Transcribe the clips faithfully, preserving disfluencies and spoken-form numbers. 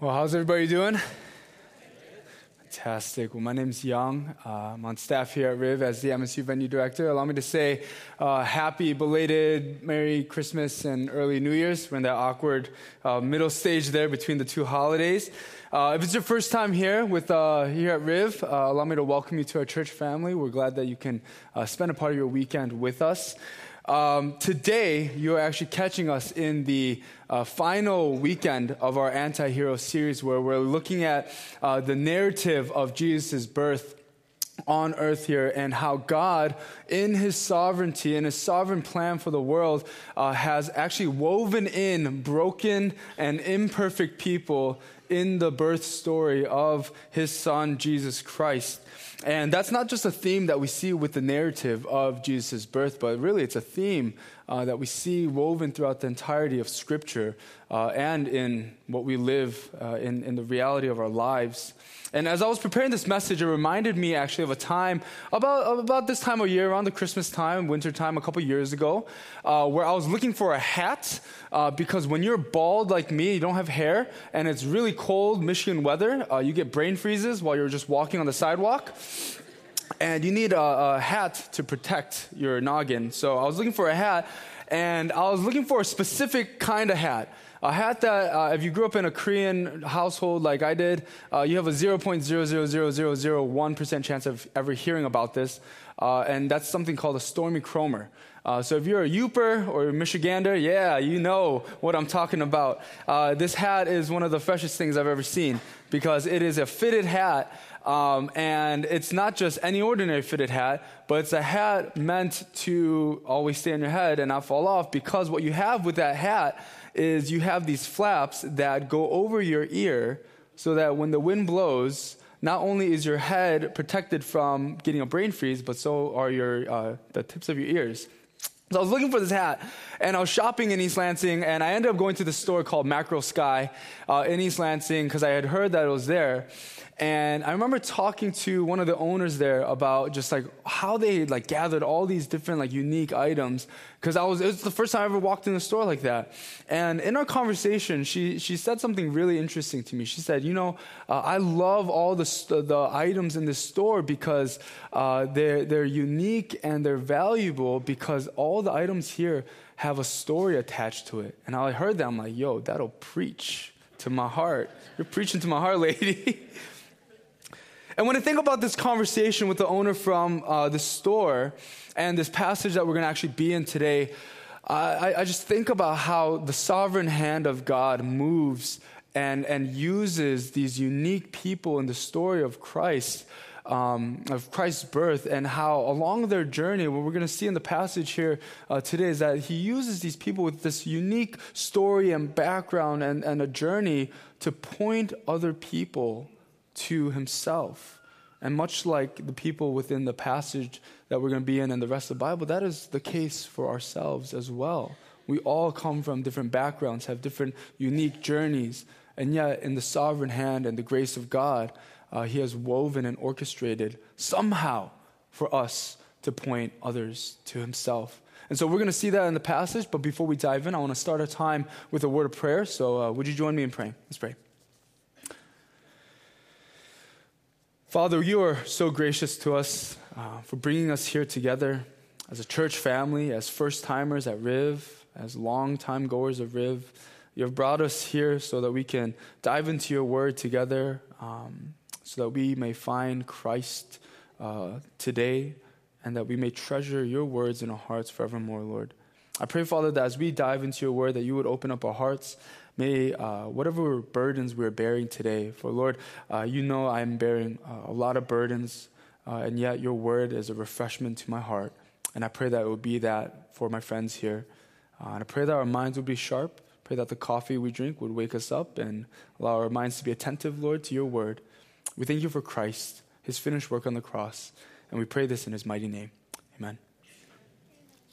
Well, how's everybody doing? Fantastic. Well, my name's Young. Uh, I'm on staff here at Riv as the M S U Venue Director. Allow me to say uh, happy belated Merry Christmas and early New Year's. We're in that awkward uh, middle stage there between the two holidays. Uh, if it's your first time here with uh, here at Riv, uh, allow me to welcome you to our church family. We're glad that you can uh, spend a part of your weekend with us. Um, today, you're actually catching us in the uh, final weekend of our Anti-Hero series, where we're looking at uh, the narrative of Jesus' birth on earth here, and how God, in his sovereignty and his sovereign plan for the world, uh, has actually woven in broken and imperfect people in the birth story of his son, Jesus Christ. And that's not just a theme that we see with the narrative of Jesus' birth, but really it's a theme uh, that we see woven throughout the entirety of Scripture uh, and in what we live uh, in, in the reality of our lives. And as I was preparing this message, it reminded me actually of a time, about about this time of year, around the Christmas time, winter time, a couple years ago, uh, where I was looking for a hat, uh, because when you're bald like me, you don't have hair, and it's really cold Michigan weather, uh, you get brain freezes while you're just walking on the sidewalk, and you need a, a hat to protect your noggin. So I was looking for a hat, and I was looking for a specific kind of hat. A hat that, uh, if you grew up in a Korean household like I did, uh, you have a zero point zero zero zero zero zero one percent chance of ever hearing about this. Uh, and that's something called a Stormy Kromer. Uh, so if you're a Yooper or a Michigander, yeah, you know what I'm talking about. Uh, this hat is one of the freshest things I've ever seen, because it is a fitted hat. Um, and it's not just any ordinary fitted hat, but it's a hat meant to always stay on your head and not fall off, because what you have with that hat is you have these flaps that go over your ear, so that when the wind blows, not only is your head protected from getting a brain freeze, but so are your uh, the tips of your ears. So I was looking for this hat, and I was shopping in East Lansing, and I ended up going to this store called Macro Sky uh, in East Lansing, because I had heard that it was there. And I remember talking to one of the owners there about just like how they like gathered all these different like unique items, because I was it was the first time I ever walked in a store like that. And in our conversation, she she said something really interesting to me. She said, you know, uh, I love all the the items in this store because uh, they're they're unique and they're valuable, because all the items here have a story attached to it. And I heard that, I'm like, yo, that'll preach to my heart. You're preaching to my heart, lady. And when I think about this conversation with the owner from uh, the store and this passage that we're going to actually be in today, I, I just think about how the sovereign hand of God moves and, and uses these unique people in the story of Christ, um, of Christ's birth, and how along their journey, what we're going to see in the passage here uh, today is that he uses these people with this unique story and background and, and a journey to point other people to himself. And much like the people within the passage that we're going to be in and the rest of the Bible, that is the case for ourselves as well. We all come from different backgrounds, have different unique journeys, and yet in the sovereign hand and the grace of God, uh, he has woven and orchestrated somehow for us to point others to himself. And so we're going to see that in the passage, but before we dive in, I want to start our time with a word of prayer. So uh, would you join me in praying? Let's pray. Father, you are so gracious to us uh, for bringing us here together as a church family, as first-timers at Riv, as long-time goers of Riv. You have brought us here so that we can dive into your word together, um, so that we may find Christ uh, today, and that we may treasure your words in our hearts forevermore, Lord. I pray, Father, that as we dive into your word, that you would open up our hearts. May uh, whatever burdens we're bearing today, for Lord, uh, you know I'm bearing uh, a lot of burdens, uh, and yet your word is a refreshment to my heart. And I pray that it will be that for my friends here. Uh, and I pray that our minds will be sharp. Pray that the coffee we drink would wake us up and allow our minds to be attentive, Lord, to your word. We thank you for Christ, his finished work on the cross, and we pray this in his mighty name. Amen.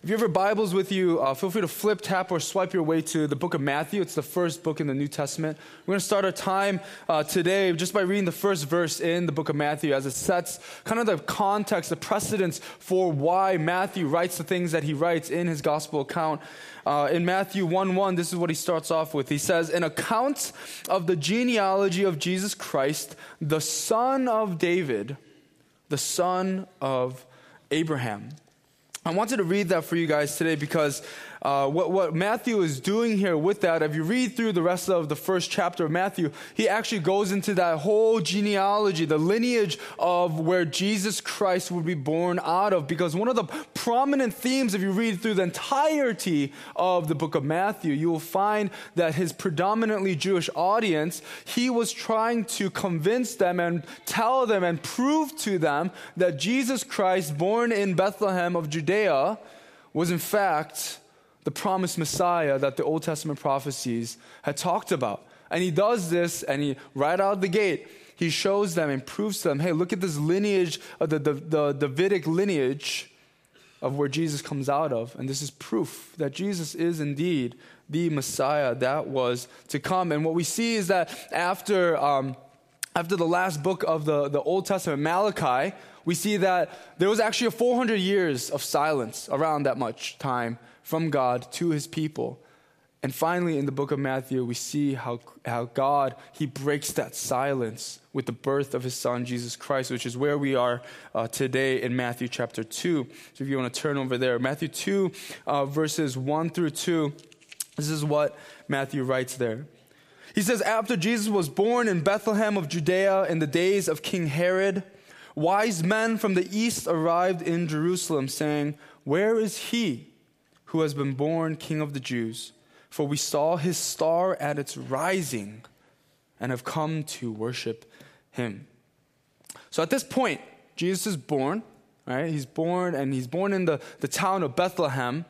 If you have your Bibles with you, uh, feel free to flip, tap, or swipe your way to the book of Matthew. It's the first book in the New Testament. We're going to start our time uh, today just by reading the first verse in the book of Matthew as it sets kind of the context, the precedence for why Matthew writes the things that he writes in his gospel account. Uh, in Matthew one one, this is what he starts off with. He says, "An account of the genealogy of Jesus Christ, the son of David, the son of Abraham." I wanted to read that for you guys today because uh, what, what Matthew is doing here with that, if you read through the rest of the first chapter of Matthew, he actually goes into that whole genealogy, the lineage of where Jesus Christ would be born out of. Because one of the prominent themes, if you read through the entirety of the book of Matthew, you will find that his predominantly Jewish audience, he was trying to convince them and tell them and prove to them that Jesus Christ, born in Bethlehem of Judea, was in fact the promised Messiah that the Old Testament prophecies had talked about. And he does this, and he, right out of the gate, he shows them and proves to them, hey, look at this lineage, uh, the, the, the Davidic lineage of where Jesus comes out of. And this is proof that Jesus is indeed the Messiah that was to come. And what we see is that after, um, after the last book of the, the Old Testament, Malachi, we see that there was actually a four hundred years of silence around that much time from God to his people. And finally, in the book of Matthew, we see how, how God, he breaks that silence with the birth of his son, Jesus Christ, which is where we are uh, today in Matthew chapter two. So if you want to turn over there, Matthew two, uh, verses one through two, this is what Matthew writes there. He says, "After Jesus was born in Bethlehem of Judea in the days of King Herod, wise men from the east arrived in Jerusalem, saying, 'Where is he who has been born King of the Jews? For we saw his star at its rising and have come to worship him.'" So at this point, Jesus is born, right? He's born, and he's born in the, the town of Bethlehem.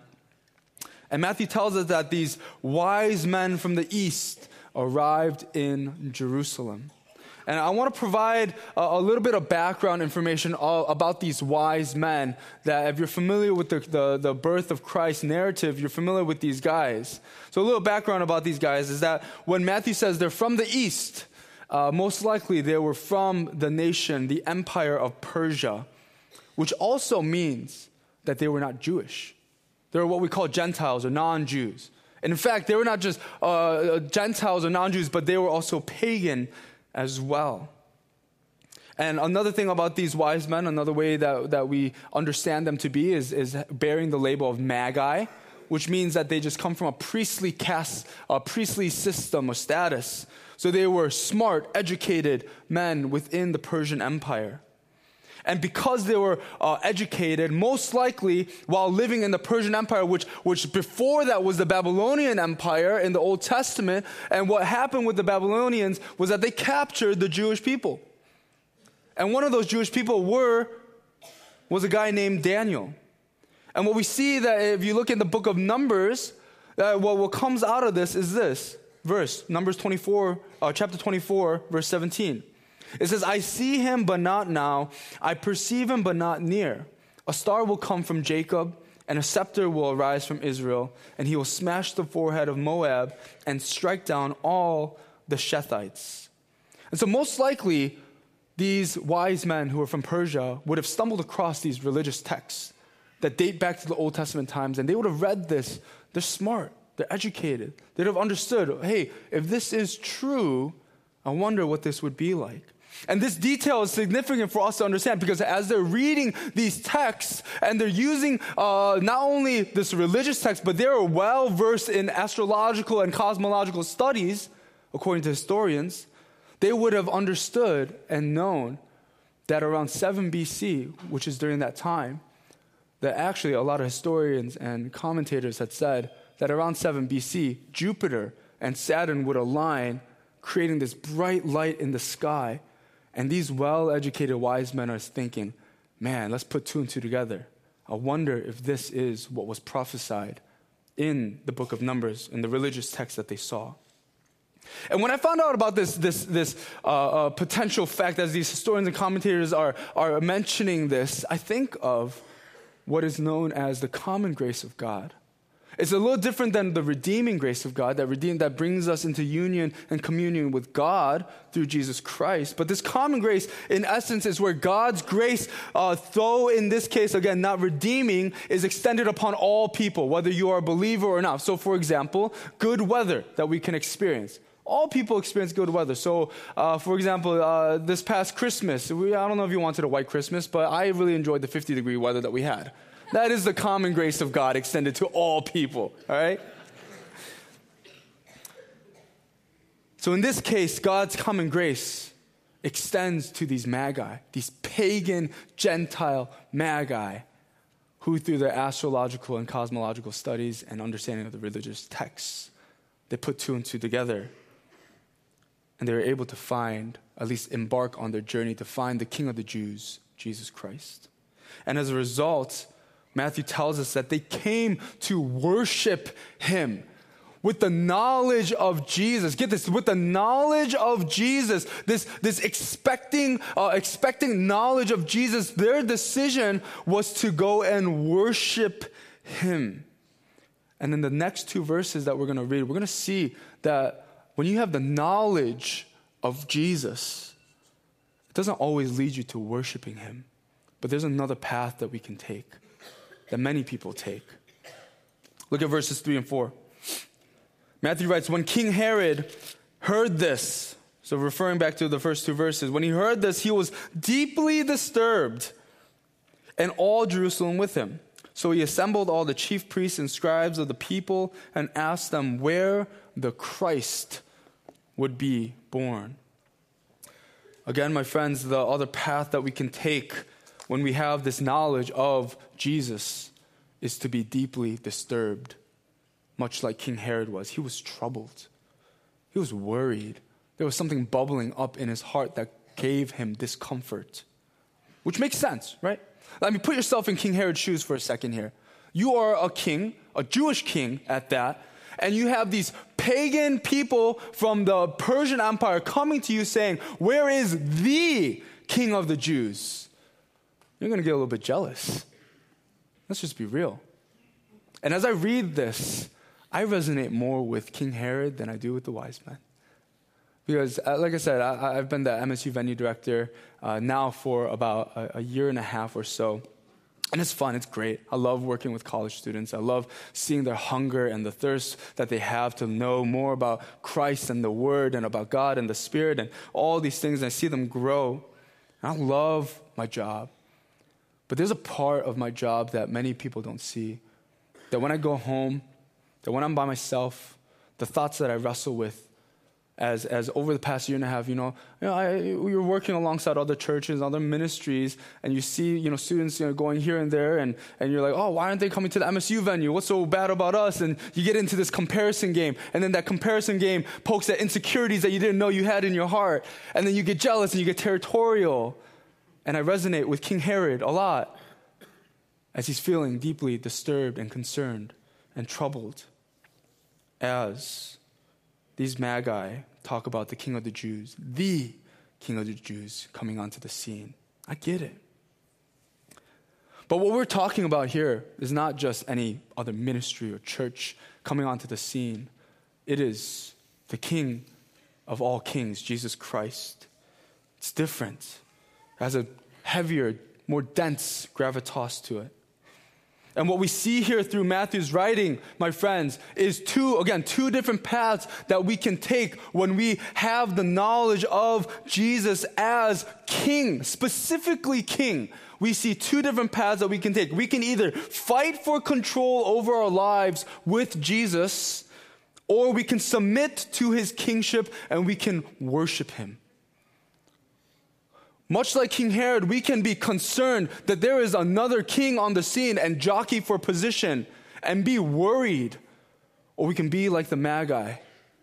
And Matthew tells us that these wise men from the east arrived in Jerusalem. And I want to provide a, a little bit of background information all, about these wise men, that if you're familiar with the, the, the birth of Christ narrative, you're familiar with these guys. So a little background about these guys is that when Matthew says they're from the east, uh, most likely they were from the nation, the empire of Persia, which also means that they were not Jewish. They were what we call Gentiles or non-Jews. And in fact, they were not just uh, Gentiles or non-Jews, but they were also pagan as well. And another thing about these wise men, another way that, that we understand them to be is, is bearing the label of magi, which means that they just come from a priestly caste, a priestly system or status. So they were smart, educated men within the Persian Empire. And because they were uh, educated, most likely while living in the Persian Empire, which, which before that was the Babylonian Empire in the Old Testament, and what happened with the Babylonians was that they captured the Jewish people. And one of those Jewish people were, was a guy named Daniel. And what we see that if you look in the book of Numbers, uh, what, what comes out of this is this verse, Numbers twenty-four, uh, chapter twenty-four, verse seventeen. It says, "I see him, but not now. I perceive him, but not near. A star will come from Jacob, and a scepter will arise from Israel, and he will smash the forehead of Moab and strike down all the Shethites." And so most likely, these wise men who were from Persia would have stumbled across these religious texts that date back to the Old Testament times, and they would have read this. They're smart. They're educated. They'd have understood, hey, if this is true, I wonder what this would be like. And this detail is significant for us to understand because as they're reading these texts and they're using uh, not only this religious text, but they're well versed in astrological and cosmological studies, according to historians, they would have understood and known that around seven B C, which is during that time, that actually a lot of historians and commentators had said that around seven B C, Jupiter and Saturn would align, creating this bright light in the sky. And these well-educated wise men are thinking, man, let's put two and two together. I wonder if this is what was prophesied in the book of Numbers, in the religious text that they saw. And when I found out about this, this, this uh, uh, potential fact, as these historians and commentators are, are mentioning this, I think of what is known as the common grace of God. It's a little different than the redeeming grace of God that redeem, that brings us into union and communion with God through Jesus Christ. But this common grace, in essence, is where God's grace, uh, though in this case, again, not redeeming, is extended upon all people, whether you are a believer or not. So, for example, good weather that we can experience. All people experience good weather. So, uh, for example, uh, this past Christmas, we, I don't know if you wanted a white Christmas, but I really enjoyed the fifty degree weather that we had. That is the common grace of God extended to all people, all right? So in this case, God's common grace extends to these magi, these pagan Gentile magi, who through their astrological and cosmological studies and understanding of the religious texts, they put two and two together. And they were able to find, at least embark on their journey to find the King of the Jews, Jesus Christ. And as a result, Matthew tells us that they came to worship him with the knowledge of Jesus. Get this, with the knowledge of Jesus, this, this expecting, uh, expecting knowledge of Jesus, their decision was to go and worship him. And in the next two verses that we're going to read, we're going to see that when you have the knowledge of Jesus, it doesn't always lead you to worshiping him. But there's another path that we can take, that many people take. Look at verses three and four. Matthew writes, when King Herod heard this, so referring back to the first two verses, when he heard this, he was deeply disturbed, and all Jerusalem with him. So he assembled all the chief priests and scribes of the people and asked them where the Christ would be born. Again, my friends, the other path that we can take when we have this knowledge of Jesus is to be deeply disturbed, much like King Herod was. He was troubled. He was worried. There was something bubbling up in his heart that gave him discomfort, which makes sense, right? I mean, put yourself in King Herod's shoes for a second here. You are a king, a Jewish king at that, and you have these pagan people from the Persian Empire coming to you saying, where is the King of the Jews? You're going to get a little bit jealous. Let's just be real. And as I read this, I resonate more with King Herod than I do with the wise men. Because, uh, like I said, I, I've been the M S U venue director uh, now for about a, a year and a half or so. And it's fun, it's great. I love working with college students. I love seeing their hunger and the thirst that they have to know more about Christ and the Word and about God and the Spirit and all these things. And I see them grow. And I love my job. But there's a part of my job that many people don't see. That when I go home, that when I'm by myself, the thoughts that I wrestle with as as over the past year and a half, you know, you know I, you're working alongside other churches, other ministries, and you see, you know, students, you know, going here and there, and, and you're like, oh, why aren't they coming to the M S U venue? What's so bad about us? And you get into this comparison game, and then that comparison game pokes at insecurities that you didn't know you had in your heart, and then you get jealous and you get territorial. And I resonate with King Herod a lot as he's feeling deeply disturbed and concerned and troubled as these magi talk about the King of the Jews, the King of the Jews coming onto the scene. I get it. But what we're talking about here is not just any other ministry or church coming onto the scene. It is the King of all kings, Jesus Christ. It's different. It has a heavier, more dense gravitas to it. And what we see here through Matthew's writing, my friends, is two, again, two different paths that we can take when we have the knowledge of Jesus as King, specifically King. We see two different paths that we can take. We can either fight for control over our lives with Jesus, or we can submit to his kingship and we can worship him. Much like King Herod, we can be concerned that there is another king on the scene and jockey for position and be worried. Or we can be like the Magi,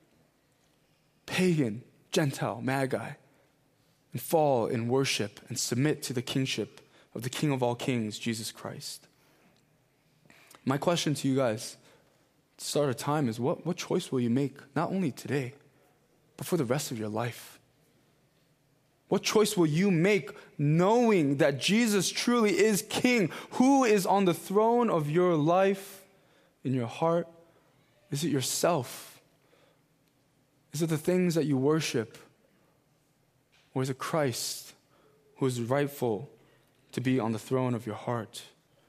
pagan, Gentile Magi, and fall in worship and submit to the kingship of the King of all kings, Jesus Christ. My question to you guys, at the start of time, is what, what choice will you make, not only today, but for the rest of your life? What choice will you make knowing that Jesus truly is King? Who is on the throne of your life, in your heart? Is it yourself? Is it the things that you worship? Or is it Christ who is rightful to be on the throne of your heart?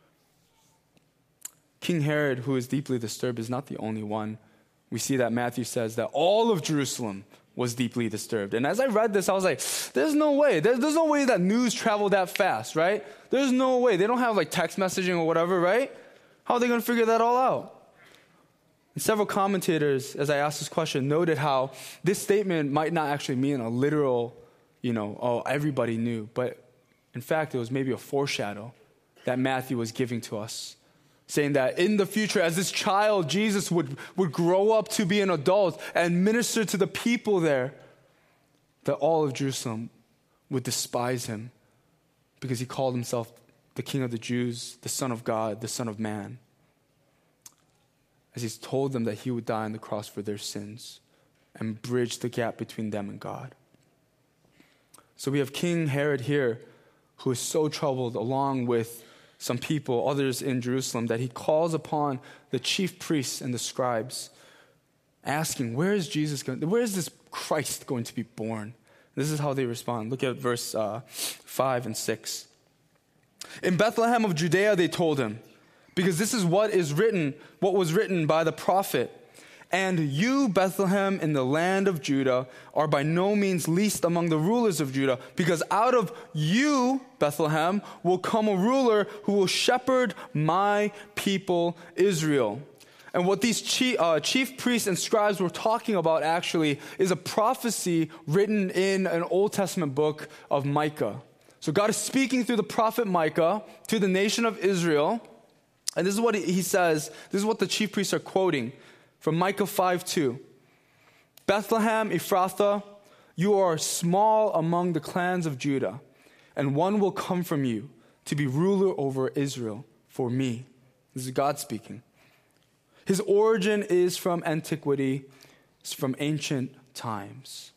King Herod, who is deeply disturbed, is not the only one. We see that Matthew says that all of Jerusalem was deeply disturbed. And as I read this, I was like, there's no way. There's, there's no way that news traveled that fast, right? There's no way. They don't have like text messaging or whatever, right? How are they going to figure that all out? And several commentators, as I asked this question, noted how this statement might not actually mean a literal, you know, oh, everybody knew. But in fact, it was maybe a foreshadow that Matthew was giving to us, saying that in the future, as this child, Jesus would, would grow up to be an adult and minister to the people there, that all of Jerusalem would despise him because he called himself the King of the Jews, the Son of God, the Son of Man, as he's told them that he would die on the cross for their sins and bridge the gap between them and God. So we have King Herod here, who is so troubled, along with some people, others in Jerusalem, that he calls upon the chief priests and the scribes, asking, where is Jesus going? Where is this Christ going to be born? This is how they respond. Look at verse uh, five and six. In Bethlehem of Judea, they told him, because this is what is written, what was written by the prophet. And you, Bethlehem, in the land of Judah, are by no means least among the rulers of Judah, because out of you, Bethlehem, will come a ruler who will shepherd my people Israel. And what these chief, uh, chief priests and scribes were talking about actually is a prophecy written in an Old Testament book of Micah. So God is speaking through the prophet Micah to the nation of Israel. And this is what he says, this is what the chief priests are quoting from Micah five two. Bethlehem Ephrathah, you are small among the clans of Judah, and one will come from you to be ruler over Israel for me. This is God speaking. His origin is from antiquity, it's from ancient times.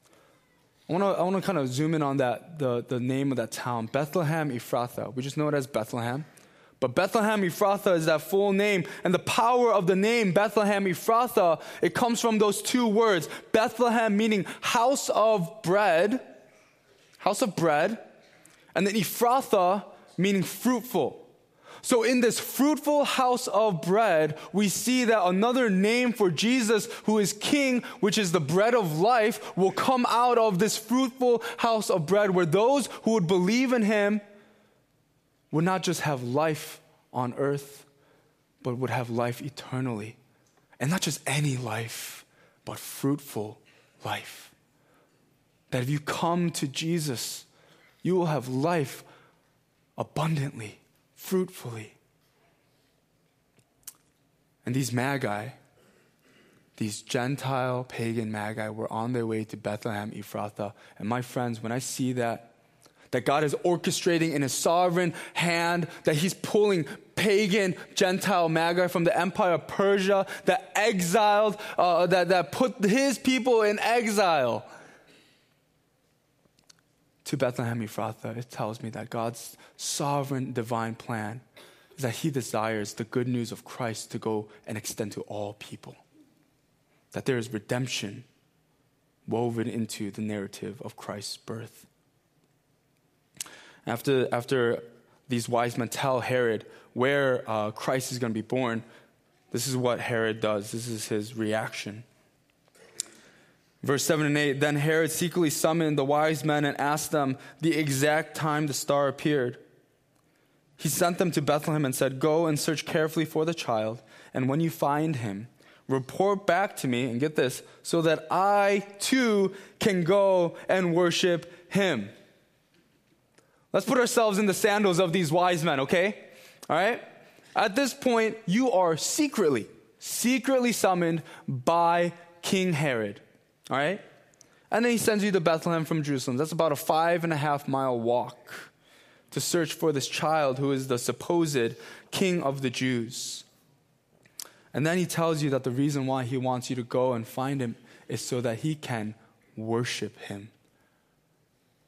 I want to I want to kind of zoom in on that, the, the name of that town, Bethlehem Ephrathah. We just know it as Bethlehem. But Bethlehem Ephrathah is that full name. And the power of the name Bethlehem Ephrathah, it comes from those two words. Bethlehem meaning house of bread. House of bread. And then Ephrathah meaning fruitful. So in this fruitful house of bread, we see that another name for Jesus, who is King, which is the bread of life, will come out of this fruitful house of bread, where those who would believe in him would not just have life on earth, but would have life eternally. And not just any life, but fruitful life. That if you come to Jesus, you will have life abundantly, fruitfully. And these magi, these Gentile pagan magi, were on their way to Bethlehem Ephrathah. And my friends, when I see that, that God is orchestrating in his sovereign hand, that he's pulling pagan Gentile magi from the empire of Persia, that exiled, uh, that, that put his people in exile to Bethlehem Ephrathah, it tells me that God's sovereign divine plan is that he desires the good news of Christ to go and extend to all people. That there is redemption woven into the narrative of Christ's birth. After, after these wise men tell Herod where uh, Christ is going to be born, this is what Herod does. This is his reaction. Verse seven and eight, then Herod secretly summoned the wise men and asked them the exact time the star appeared. He sent them to Bethlehem and said, go and search carefully for the child, and when you find him, report back to me, and get this, so that I too can go and worship him. Let's put ourselves in the sandals of these wise men, okay? All right? At this point, you are secretly, secretly summoned by King Herod, all right? And then he sends you to Bethlehem from Jerusalem. That's about a five and a half mile walk to search for this child who is the supposed king of the Jews. And then he tells you that the reason why he wants you to go and find him is so that he can worship him.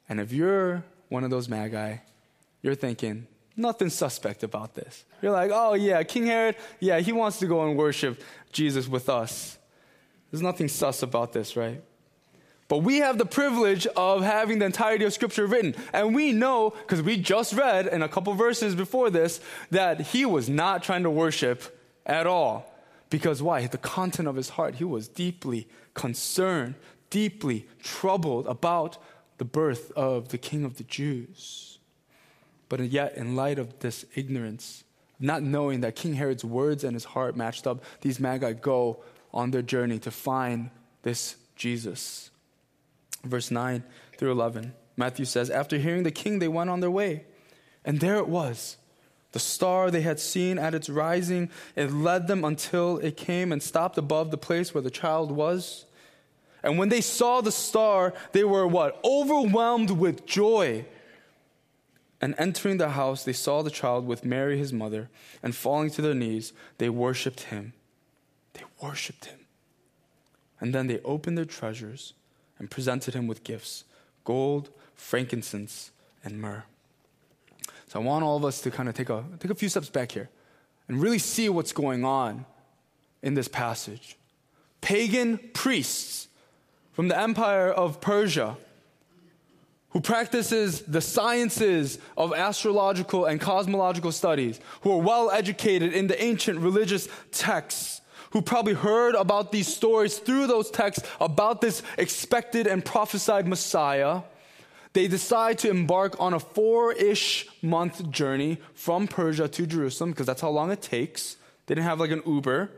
And if you're one of those magi, you're thinking, nothing suspect about this. You're like, oh yeah, King Herod, yeah, he wants to go and worship Jesus with us. There's nothing sus about this, right? But we have the privilege of having the entirety of Scripture written. And we know, because we just read in a couple verses before this, that he was not trying to worship at all. Because why? The content of his heart, he was deeply concerned, deeply troubled about the birth of the King of the Jews. But yet, in light of this ignorance, not knowing that King Herod's words and his heart matched up, these magi go on their journey to find this Jesus. Verse nine through eleven, Matthew says, after hearing the king, they went on their way. And there it was, the star they had seen at its rising. It led them until it came and stopped above the place where the child was. And when they saw the star, they were what? Overwhelmed with joy. And entering the house, they saw the child with Mary, his mother, and falling to their knees, they worshipped him. They worshipped him. And then they opened their treasures and presented him with gifts, gold, frankincense, and myrrh. So I want all of us to kind of take a, take a few steps back here and really see what's going on in this passage. Pagan priests from the empire of Persia who practices the sciences of astrological and cosmological studies, who are well educated in the ancient religious texts, who probably heard about these stories through those texts about this expected and prophesied Messiah, they decide to embark on a four-ish month journey from Persia to Jerusalem, because that's how long it takes. They didn't have like an Uber.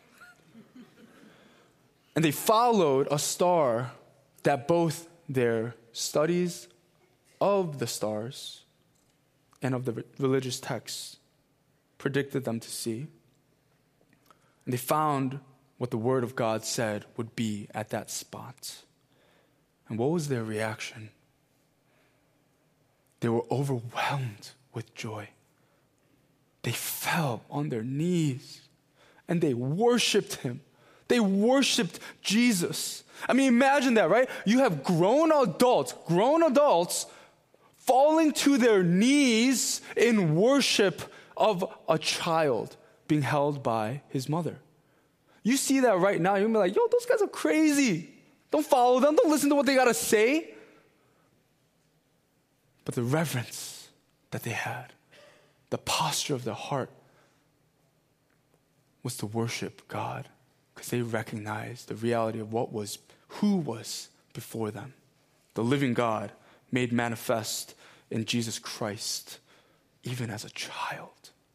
And they followed a star that both their studies of the stars and of the religious texts predicted them to see. And they found what the Word of God said would be at that spot. And what was their reaction? They were overwhelmed with joy. They fell on their knees and they worshiped him. They worshiped Jesus. I mean, imagine that, right? You have grown adults, grown adults falling to their knees in worship of a child being held by his mother. You see that right now, you'll be like, yo, those guys are crazy. Don't follow them. Don't listen to what they got to say. But the reverence that they had, the posture of their heart was to worship God, because they recognized the reality of what was, who was before them. The living God made manifest in Jesus Christ, even as a child.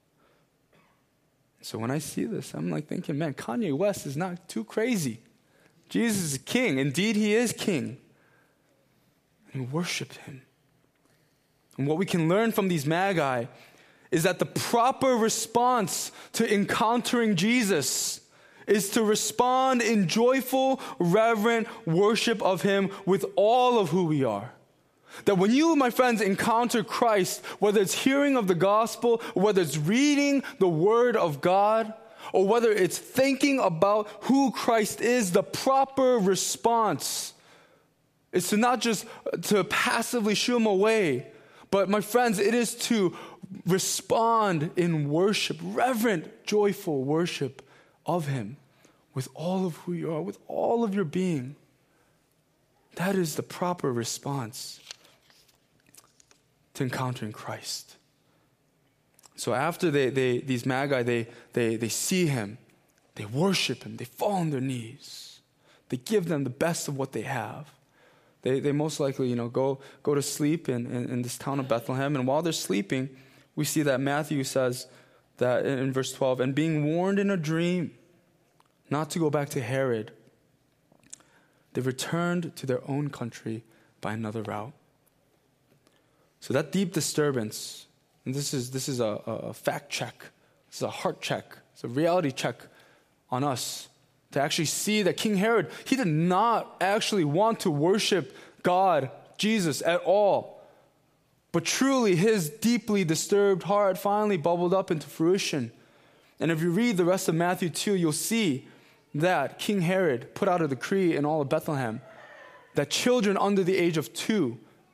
So when I see this, I'm like thinking, man, Kanye West is not too crazy. Jesus is king. Indeed, he is king. And we worshiped him. And what we can learn from these magi is that the proper response to encountering Jesus is to respond in joyful, reverent worship of him with all of who we are. That when you, my friends, encounter Christ, whether it's hearing of the gospel, or whether it's reading the word of God, or whether it's thinking about who Christ is, the proper response is to not just to passively shoo him away, but my friends, it is to respond in worship, reverent, joyful worship of him with all of who you are, with all of your being. That is the proper response to encountering Christ. So after they, they these magi, they, they, they see him, they worship him, they fall on their knees. They give them the best of what they have. They, they most likely, you know, go, go to sleep in, in, in this town of Bethlehem. And while they're sleeping, we see that Matthew says that in, in verse twelve, and being warned in a dream not to go back to Herod, they returned to their own country by another route. So that deep disturbance, and this is this is a, a fact check, this is a heart check, it's a reality check on us to actually see that King Herod, he did not actually want to worship God, Jesus, at all. But truly, his deeply disturbed heart finally bubbled up into fruition. And if you read the rest of Matthew two, you'll see that King Herod put out a decree in all of Bethlehem that children under the age of two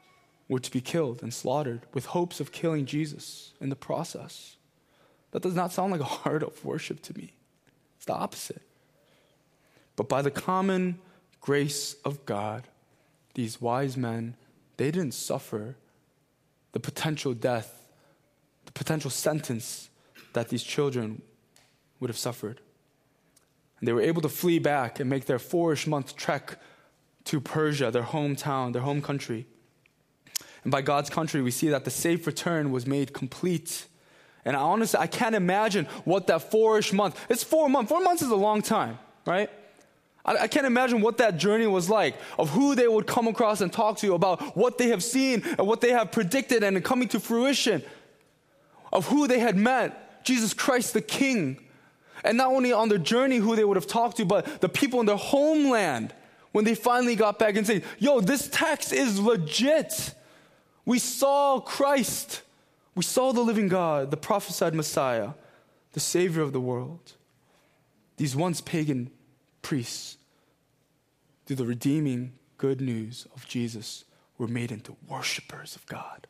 were to be killed and slaughtered with hopes of killing Jesus in the process. That does not sound like a heart of worship to me. It's the opposite. But by the common grace of God, these wise men, they didn't suffer the potential death, the potential sentence that these children would have suffered. And they were able to flee back and make their four-ish month trek to Persia, their hometown, their home country. And by God's country, we see that the safe return was made complete. And I honestly, I can't imagine what that four-ish month, it's four months, four months is a long time, right? I, I can't imagine what that journey was like, of who they would come across and talk to about what they have seen and what they have predicted and coming to fruition, of who they had met, Jesus Christ the King. And not only on their journey who they would have talked to, but the people in their homeland when they finally got back and said, yo, this text is legit. We saw Christ. We saw the living God, the prophesied Messiah, the Savior of the world. These once pagan priests, through the redeeming good news of Jesus, were made into worshipers of God.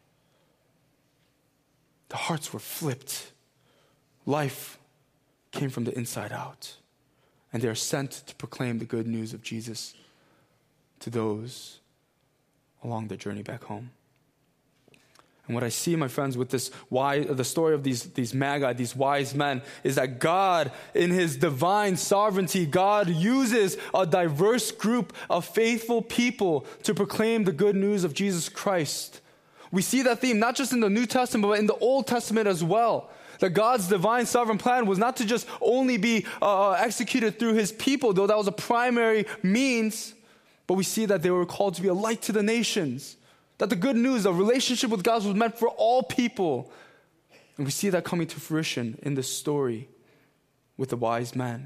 The hearts were flipped. Life came from the inside out. And they are sent to proclaim the good news of Jesus to those along their journey back home. And what I see, my friends, with this wise, the story of these, these magi, these wise men, is that God, in his divine sovereignty, God uses a diverse group of faithful people to proclaim the good news of Jesus Christ. We see that theme not just in the New Testament, but in the Old Testament as well. That God's divine sovereign plan was not to just only be uh, executed through his people, though that was a primary means, but we see that they were called to be a light to the nations. That the good news, the relationship with God was meant for all people. And we see that coming to fruition in this story with the wise men.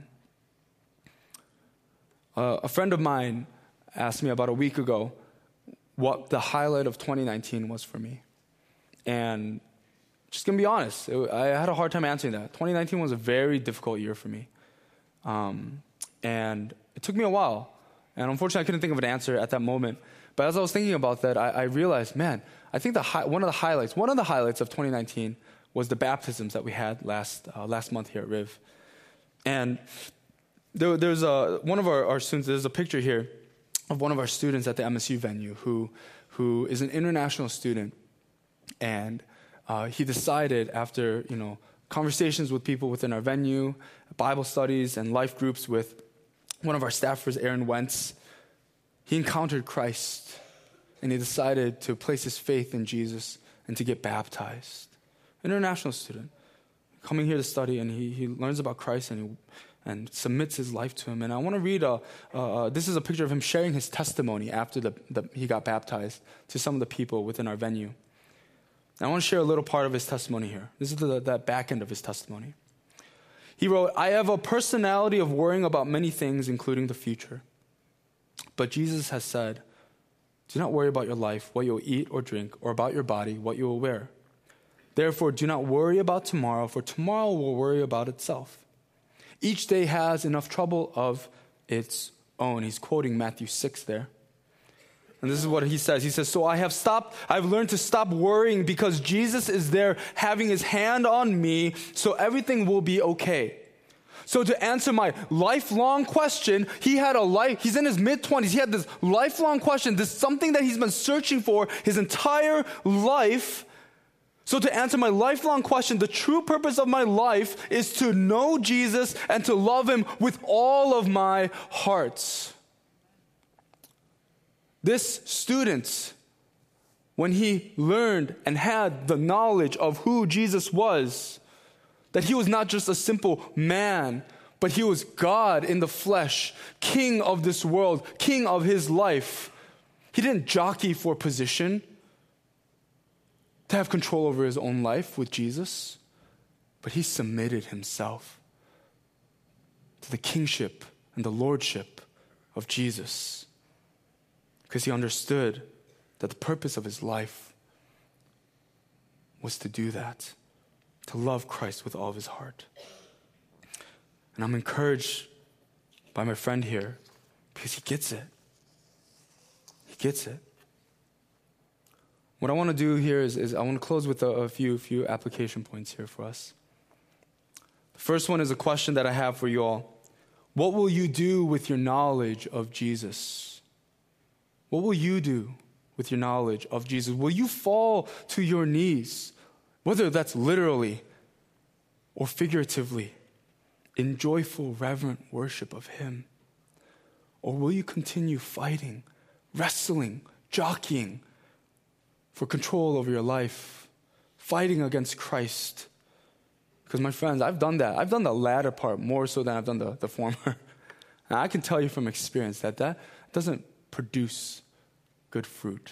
Uh, a friend of mine asked me about a week ago what the highlight of twenty nineteen was for me. And just going to be honest, it, I had a hard time answering that. twenty nineteen was a very difficult year for me. Um, and it took me a while. And unfortunately, I couldn't think of an answer at that moment. But as I was thinking about that, I, I realized, man, I think the hi- one of the highlights, one of the highlights of twenty nineteen was the baptisms that we had last uh, last month here at Riv. And there, there's a, one of our, our students, there's a picture here of one of our students at the M S U venue who who is an international student. And uh, he decided after, you know, conversations with people within our venue, Bible studies and life groups with one of our staffers, Aaron Wentz, he encountered Christ, and he decided to place his faith in Jesus and to get baptized. International student, coming here to study, and he, he learns about Christ and he, and submits his life to him. And I want to read, a, uh, this is a picture of him sharing his testimony after the, the, he got baptized to some of the people within our venue. And I want to share a little part of his testimony here. This is the, the back end of his testimony. He wrote, I have a personality of worrying about many things, including the future. But Jesus has said, do not worry about your life, what you will eat or drink, or about your body, what you will wear. Therefore, do not worry about tomorrow, for tomorrow will worry about itself. Each day has enough trouble of its own. He's quoting Matthew six there. And this is what he says. He says, so I have stopped, I've learned to stop worrying because Jesus is there having his hand on me, so everything will be okay. So to answer my lifelong question, he had a life, he's in his mid-twenties, he had this lifelong question, this is something that he's been searching for his entire life. So to answer my lifelong question, the true purpose of my life is to know Jesus and to love him with all of my heart. This student, when he learned and had the knowledge of who Jesus was, that he was not just a simple man, but he was God in the flesh, king of this world, king of his life. He didn't jockey for position to have control over his own life with Jesus, but he submitted himself to the kingship and the lordship of Jesus because he understood that the purpose of his life was to do that, to love Christ with all of his heart. And I'm encouraged by my friend here because he gets it. He gets it. what I want to do here is, is I want to close with a, a few, few application points here for us. The first one is a question that I have for you all. What will you do with your knowledge of Jesus? What will you do with your knowledge of Jesus? Will you fall to your knees, whether that's literally or figuratively, in joyful, reverent worship of Him? Or will you continue fighting, wrestling, jockeying for control over your life, fighting against Christ? Because my friends, I've done that. I've done the latter part more so than I've done the, the former. And I can tell you from experience that that doesn't produce good fruit.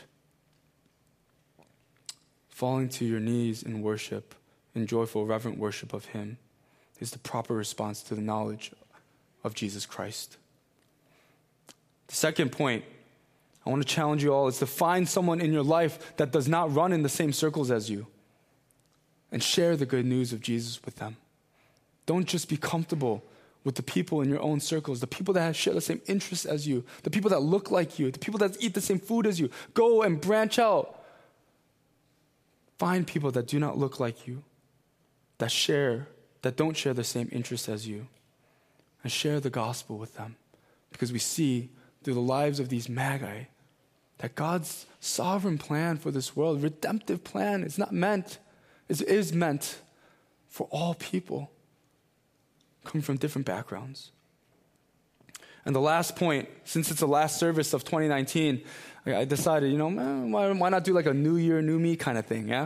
Falling to your knees in worship, in joyful, reverent worship of Him, is the proper response to the knowledge of Jesus Christ. The second point I want to challenge you all is to find someone in your life that does not run in the same circles as you and share the good news of Jesus with them. Don't just be comfortable with the people in your own circles, the people that share the same interests as you, the people that look like you, the people that eat the same food as you. Go and branch out. Find people that do not look like you, that share, that don't share the same interests as you, and share the gospel with them. Because we see through the lives of these magi that God's sovereign plan for this world, redemptive plan, is not meant, is, is meant for all people coming from different backgrounds. And the last point, since it's the last service of twenty nineteen, I decided, you know, man, why, why not do like a new year, new me kind of thing, yeah?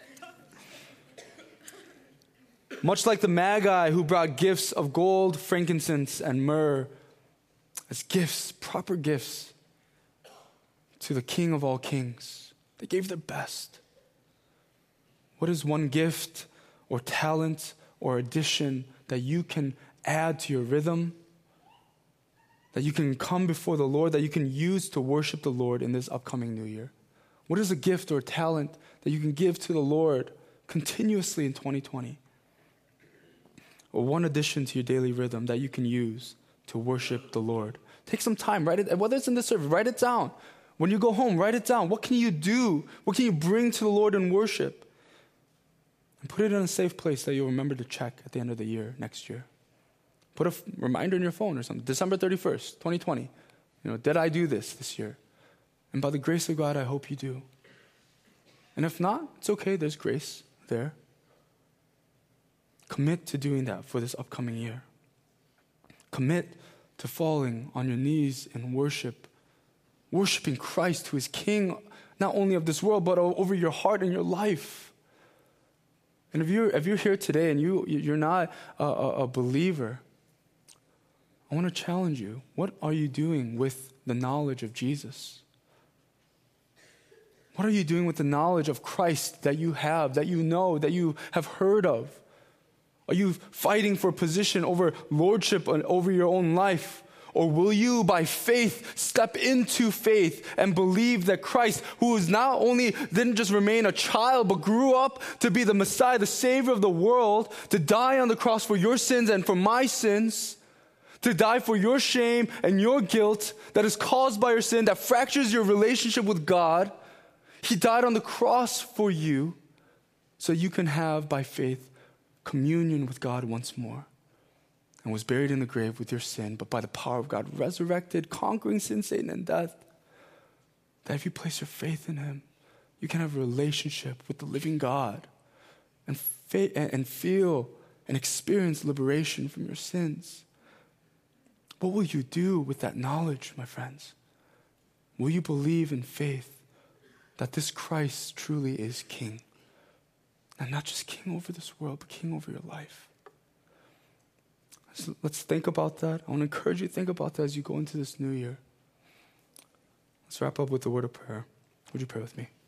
Much like the magi who brought gifts of gold, frankincense, and myrrh as gifts, proper gifts to the King of all kings. They gave their best. What is one gift or talent or addition that you can add to your rhythm, that you can come before the Lord, that you can use to worship the Lord in this upcoming new year? What is a gift or talent that you can give to the Lord continuously in twenty twenty? Or one addition to your daily rhythm that you can use to worship the Lord? Take some time, write it, whether it's in the service, write it down. When you go home, write it down. What can you do? What can you bring to the Lord in worship? And put it in a safe place that you'll remember to check at the end of the year, next year. Put a f- reminder in your phone or something. December thirty-first, twenty twenty. You know, did I do this this year? And by the grace of God, I hope you do. And if not, it's okay. There's grace there. Commit to doing that for this upcoming year. Commit to falling on your knees in worship, worshiping Christ, who is King not only of this world, but over your heart and your life. And if you're, if you're here today and you, you're not a, a, a believer, I want to challenge you. What are you doing with the knowledge of Jesus? What are you doing with the knowledge of Christ that you have, that you know, that you have heard of? Are you fighting for position over lordship and over your own life? Or will you, by faith, step into faith and believe that Christ, who is not only didn't just remain a child, but grew up to be the Messiah, the Savior of the world, to die on the cross for your sins and for my sins, to die for your shame and your guilt that is caused by your sin, that fractures your relationship with God. He died on the cross for you so you can have, by faith, communion with God once more, and was buried in the grave with your sin, but by the power of God resurrected, conquering sin, Satan, and death. That if you place your faith in Him, you can have a relationship with the living God and, fa- and feel and experience liberation from your sins. What will you do with that knowledge, my friends? Will you believe in faith that this Christ truly is King? And not just King over this world, but King over your life. So let's think about that. I want to encourage you to think about that as you go into this new year. Let's wrap up with the word of prayer. Would you pray with me?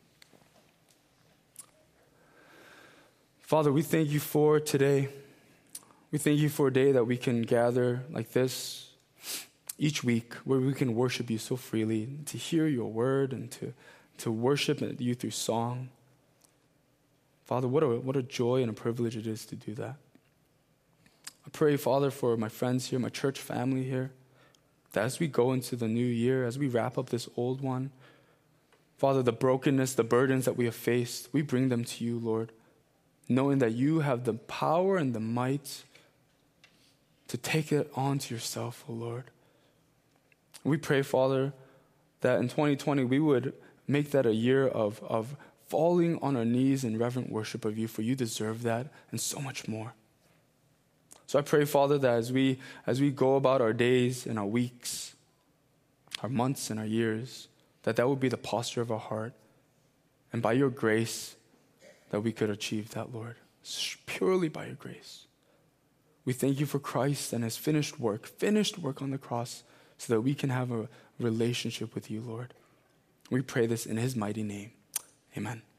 Father, we thank you for today. We thank you for a day that we can gather like this each week, where we can worship you so freely, to hear your word and to, to worship you through song. Father, what a, what a joy and a privilege it is to do that. I pray, Father, for my friends here, my church family here, that as we go into the new year, as we wrap up this old one, Father, the brokenness, the burdens that we have faced, we bring them to you, Lord, knowing that you have the power and the might to take it onto yourself, O Lord. We pray, Father, that in twenty twenty we would make that a year of, of falling on our knees in reverent worship of you, for you deserve that and so much more. So I pray, Father, that as we as we go about our days and our weeks, our months and our years, that that would be the posture of our heart. And by your grace, that we could achieve that, Lord, purely by your grace. We thank you for Christ and his finished work, finished work on the cross, so that we can have a relationship with you, Lord. We pray this in his mighty name. Amen.